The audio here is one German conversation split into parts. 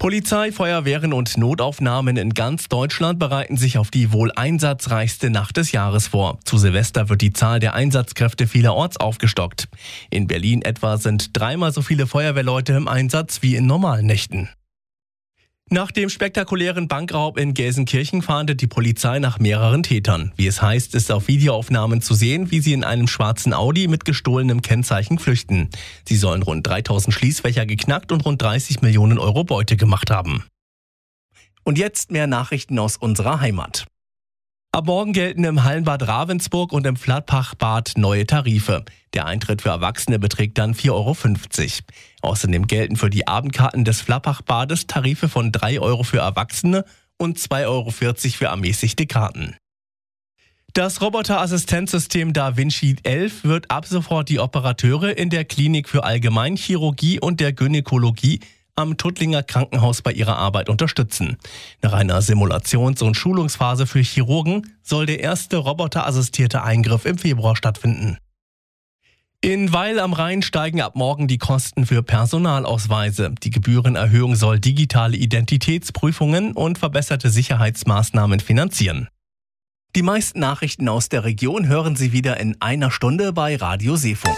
Polizei, Feuerwehren und Notaufnahmen in ganz Deutschland bereiten sich auf die wohl einsatzreichste Nacht des Jahres vor. Zu Silvester wird die Zahl der Einsatzkräfte vielerorts aufgestockt. In Berlin etwa sind 3-mal so viele Feuerwehrleute im Einsatz wie in normalen Nächten. Nach dem spektakulären Bankraub in Gelsenkirchen fahndet die Polizei nach mehreren Tätern. Wie es heißt, ist auf Videoaufnahmen zu sehen, wie sie in einem schwarzen Audi mit gestohlenem Kennzeichen flüchten. Sie sollen rund 3000 Schließfächer geknackt und rund 30 Millionen Euro Beute gemacht haben. Und jetzt mehr Nachrichten aus unserer Heimat. Ab morgen gelten im Hallenbad Ravensburg und im Flattbach-Bad neue Tarife. Der Eintritt für Erwachsene beträgt dann 4,50 Euro. Außerdem gelten für die Abendkarten des Flattbach-Bades Tarife von 3 Euro für Erwachsene und 2,40 Euro für ermäßigte Karten. Das Roboterassistenzsystem Da Vinci 11 wird ab sofort die Operateure in der Klinik für Allgemeinchirurgie und der Gynäkologie am Tuttlinger Krankenhaus bei ihrer Arbeit unterstützen. Nach einer Simulations- und Schulungsphase für Chirurgen soll der erste roboterassistierte Eingriff im Februar stattfinden. In Weil am Rhein steigen ab morgen die Kosten für Personalausweise. Die Gebührenerhöhung soll digitale Identitätsprüfungen und verbesserte Sicherheitsmaßnahmen finanzieren. Die meisten Nachrichten aus der Region hören Sie wieder in einer Stunde bei Radio Seefunk.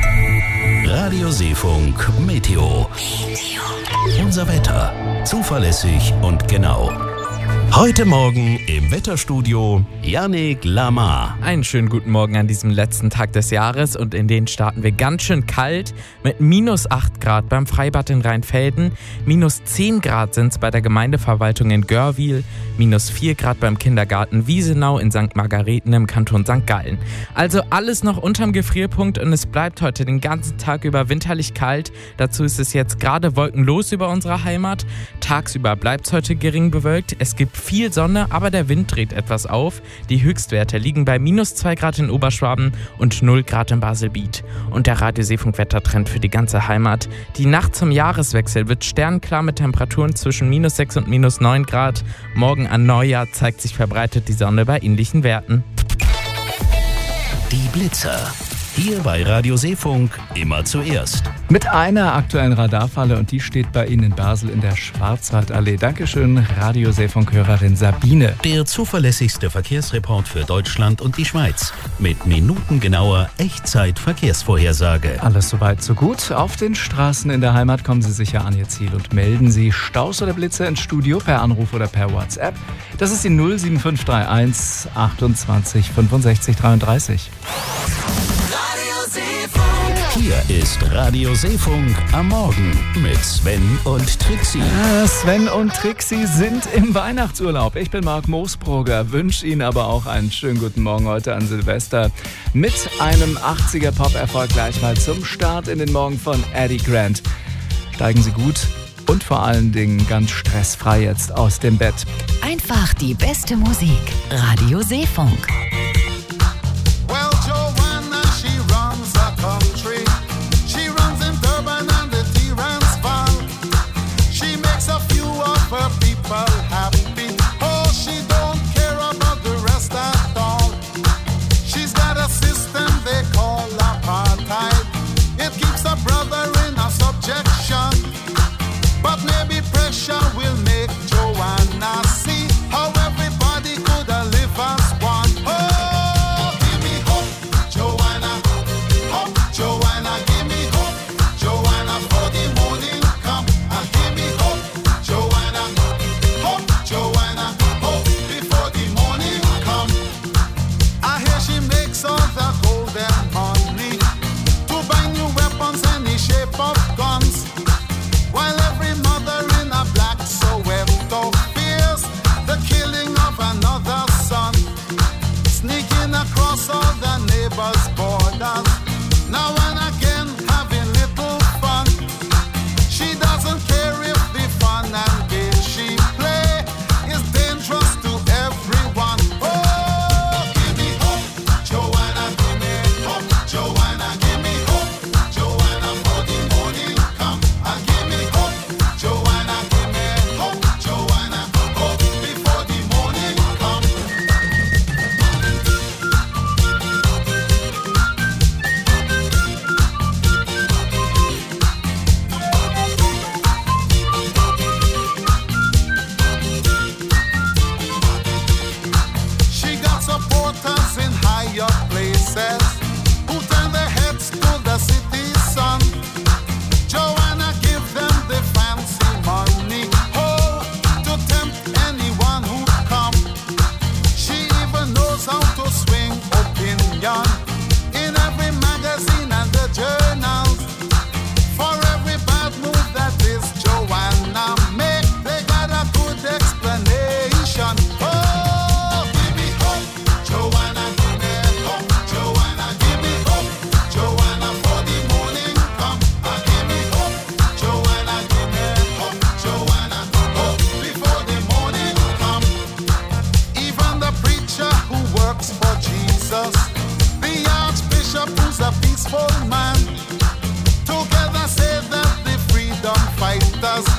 Radio Seefunk Meteo. Unser Wetter. Zuverlässig und genau. Heute Morgen im Wetterstudio Yannick Lamar. Einen schönen guten Morgen an diesem letzten Tag des Jahres und in den starten wir ganz schön kalt mit -8 Grad beim Freibad in Rheinfelden, -10 Grad sind es bei der Gemeindeverwaltung in Görwihl, -4 Grad beim Kindergarten Wiesenau in St. Margareten im Kanton St. Gallen. Also alles noch unterm Gefrierpunkt und es bleibt heute den ganzen Tag über winterlich kalt. Dazu ist es jetzt gerade wolkenlos über unserer Heimat. Tagsüber bleibt es heute gering bewölkt. Es gibt viel Sonne, aber der Wind dreht etwas auf. Die Höchstwerte liegen bei -2 Grad in Oberschwaben und 0 Grad in Baselbiet. Und der Radio Seefunk Wettertrend für die ganze Heimat. Die Nacht zum Jahreswechsel wird sternklar mit Temperaturen zwischen -6 und -9 Grad. Morgen an Neujahr zeigt sich verbreitet die Sonne bei ähnlichen Werten. Die Blitzer. Hier bei Radio Seefunk immer zuerst. Mit einer aktuellen Radarfalle und die steht bei Ihnen in Basel in der Schwarzwaldallee. Dankeschön, Radio Seefunk-Hörerin Sabine. Der zuverlässigste Verkehrsreport für Deutschland und die Schweiz. Mit minutengenauer Echtzeit-Verkehrsvorhersage. Alles soweit, so gut. Auf den Straßen in der Heimat kommen Sie sicher an Ihr Ziel und melden Sie Staus oder Blitze ins Studio per Anruf oder per WhatsApp. Das ist die 07531 28 65 33. Hier ist Radio Seefunk am Morgen mit Sven und Trixie. Sven und Trixie sind im Weihnachtsurlaub. Ich bin Marc Moosbrugger, wünsche Ihnen aber auch einen schönen guten Morgen heute an Silvester mit einem 80er Pop-Erfolg gleich mal zum Start in den Morgen von Eddie Grant. Steigen Sie gut und vor allen Dingen ganz stressfrei jetzt aus dem Bett. Einfach die beste Musik. Radio Seefunk. Will make Joanna see how everybody could live as one. Oh!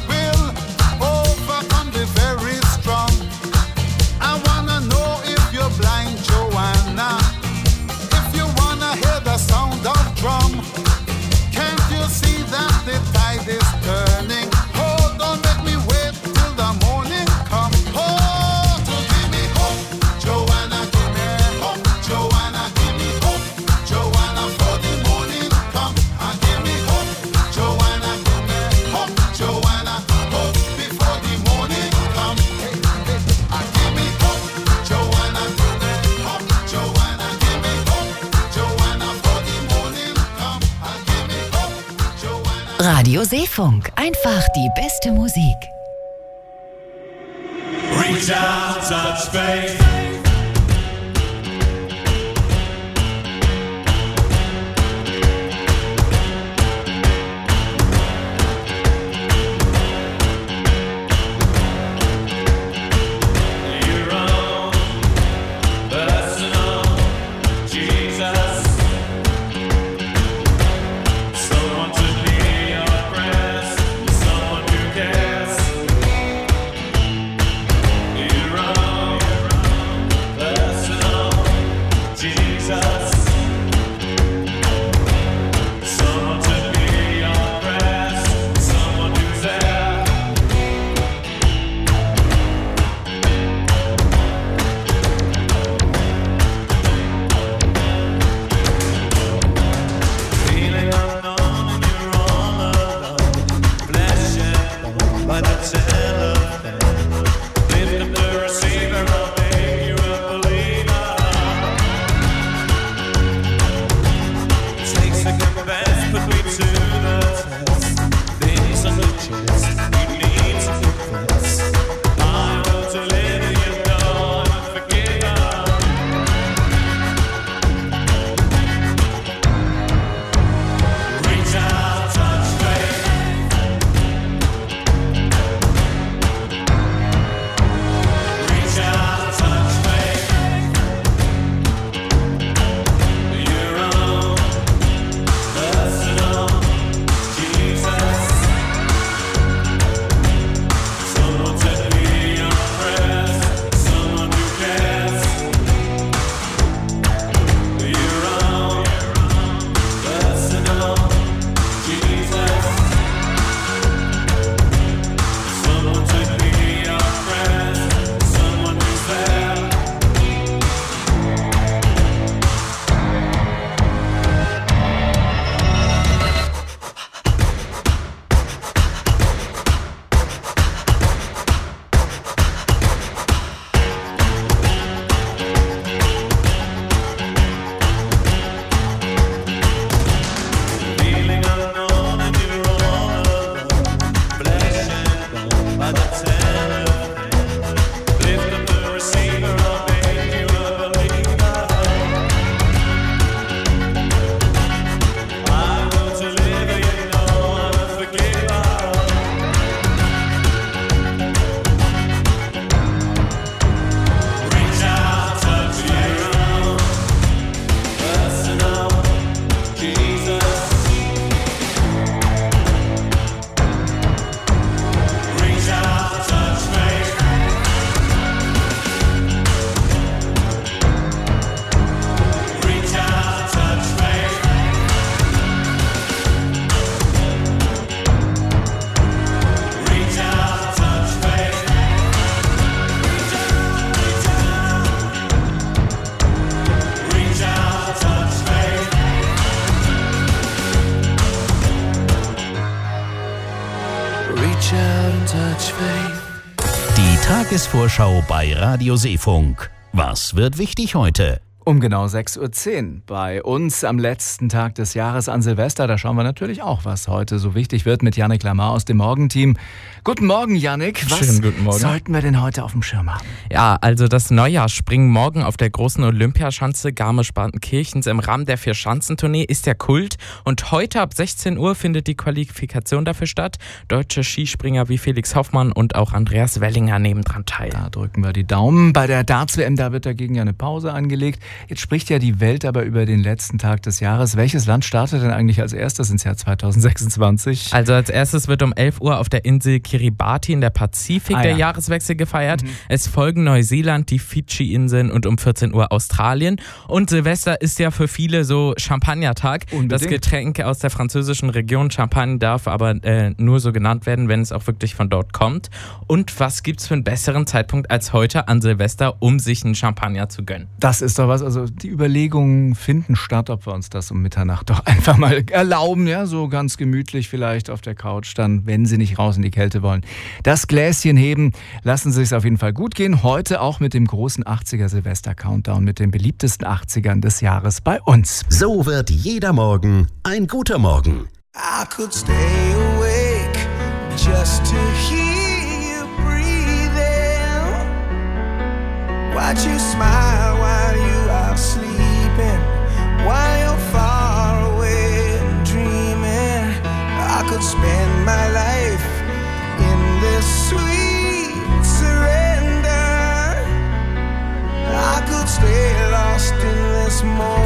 will overcome the very strong. I wanna know if you're blind, Joanna. If you wanna hear the sound of drum, can't you see that the tide is turning? Oh, don't make me wait till the morning come. Oh, to give me hope, Joanna, give me hope, Joanna, give me hope, Joanna, for the morning come. And give me hope, Joanna, give me hope, Joanna, hope before the morning come. Hey, hey, and give me hope, Joanna, give me hope, Joanna, give me hope, Joanna, for the morning come. And give me hope, Joanna. Radio Seefunk. Einfach die beste Musik. Reach out, touch faith. Your own personal Jesus. Someone to hear your prayers, someone who cares. Your own personal Jesus. Someone to hear your prayers, someone who's there. Feeling unknown and you're all alone. Flesh and bone by the telephone. Lift up the receiver, I'll make you a believer. Takes a confess, put me to the test. Things on the chest, you need to confess. I want to live in you, know I'm forgiven. Reach out, touch faith. Reach out, touch faith. Your own personal Jesus. Someone to hear your prayers, someone who cares. Your own personal Jesus. Someone to hear your prayers, someone who's there. Feeling unknown and you're all alone. Flesh and bone by the telephone. Lift up the receiver, I'll make you a believer. I want to live, you know I'm a forgiver. Reach out, touch your own personal Jesus. Reach out, touch faith. Reach out, touch faith. Reach out, touch faith. Reach out, touch faith. Reach out and touch faith. Die Tagesvorschau bei Radio Seefunk. Was wird wichtig heute? Um genau 6:10 Uhr bei uns am letzten Tag des Jahres an Silvester. Da schauen wir natürlich auch, was heute so wichtig wird mit Yannick Lamar aus dem Morgenteam. Guten Morgen, Yannick. Was Schönen guten Morgen. sollten wir denn heute auf dem Schirm haben? Ja, also das Neujahrsspringen morgen auf der großen Olympiaschanze Garmisch-Partenkirchens im Rahmen der Vierschanzentournee ist der Kult. Und heute ab 16 Uhr findet die Qualifikation dafür statt. Deutsche Skispringer wie Felix Hoffmann und auch Andreas Wellinger nehmen dran teil. Da drücken wir die Daumen. Bei der Darts-WM, da wird dagegen ja eine Pause angelegt. Jetzt spricht ja die Welt aber über den letzten Tag des Jahres. Welches Land startet denn eigentlich als erstes ins Jahr 2026? Also als erstes wird um 11 Uhr auf der Insel Kiribati in der Pazifik der Jahreswechsel gefeiert. Es folgen Neuseeland, die Fidschi-Inseln und um 14 Uhr Australien. Und Silvester ist ja für viele so Champagnertag. Unbedingt. Das Getränk aus der französischen Region Champagne darf aber nur so genannt werden, wenn es auch wirklich von dort kommt. Und was gibt's für einen besseren Zeitpunkt als heute an Silvester, um sich einen Champagner zu gönnen? Das ist doch was, also die Überlegungen finden statt, ob wir uns das um Mitternacht doch einfach mal erlauben, ja, so ganz gemütlich vielleicht auf der Couch dann, wenn Sie nicht raus in die Kälte wollen. Das Gläschen heben, lassen Sie es auf jeden Fall gut gehen. Heute auch mit dem großen 80er Silvester-Countdown, mit den beliebtesten 80ern des Jahres bei uns. So wird jeder Morgen ein guter Morgen. I could stay awake just to hear you breathing. Watch you smile while you are sleeping, while you're far away and dreaming. I could spend my life in this sweet surrender. I could stay lost in this moment.